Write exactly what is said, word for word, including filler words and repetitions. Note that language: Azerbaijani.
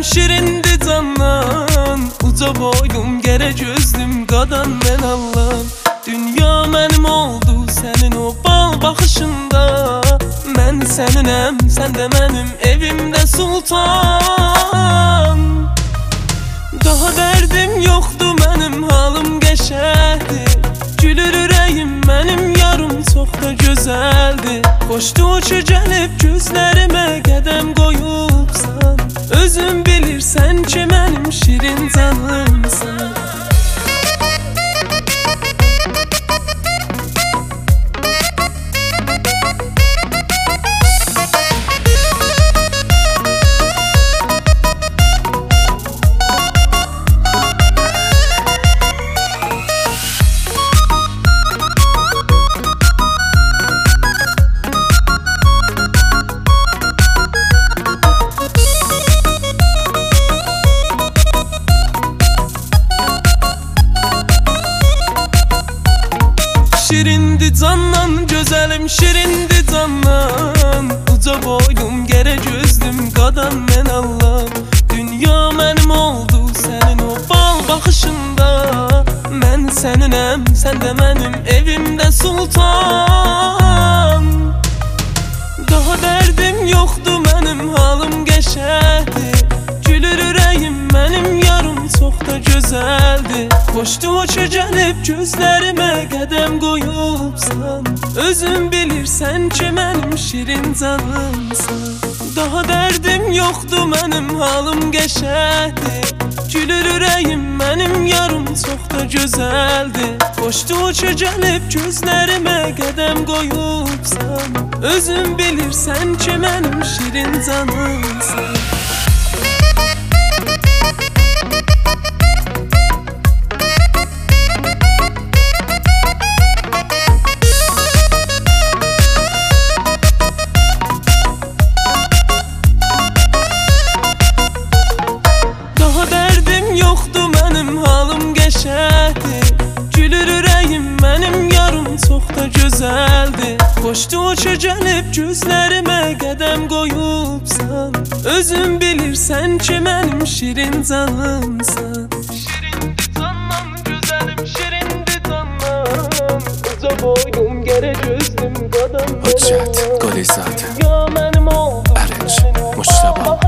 şirindi candan, uca boylum, gere gözlüm, qadan mən Allahım. Dünya mənim oldu sənin o bal baxışında. Mən səninəm, sən də mənim evimdə sultan. Daha dərdim yoxdur mənim, halım qəşəhdir. Gülür ürəyim mənim, yarım çox da gözəldir. Xoşdur ki gəlib gözlərimə qədəm qoyubsan. Özün bilirsən ki mənim şirin canımsan. Şirindi candan, gözəlim şirindi candan. Uca boylum, gərə gözlüm, qadan mən Allahım. Dünya mənim oldu sənin o bal baxışında. Mən səninəm, sən də mənim evimdə sultan. Daha dərdim yoxdur mənim, halım qəşəhdir. Gülür ürəyim mənim, yarım çox da gözəldir. Xoşdur ki gəlib gözlərimə qədəm qoyubsan. Özün bilirsən ki mənim şirin canımsan. Daha dərdim yoxdur mənim, halım qəşəhdir. Gülür ürəyim mənim, yarım çox da gözəldir. Xoşdur ki gəlib gözlərimə qədəm qoyubsan. Özün bilirsən ki mənim şirin canımsan. Yoxdur mənim, halım qəşəhdir. Gülür ürəyim mənim, yarım çox da gözəldir. Xoşdur ki gəlib gözlərimə qədəm qoyubsan. Özün bilirsən ki mənim şirin canımsan. Şirindi candan, gözəlim şirindi candan. Uca boylum, gərə gözlüm, qadan mən Allahım. Hüccət, Qoli zaten Dünya mənim oldu Ərinç, Mustafa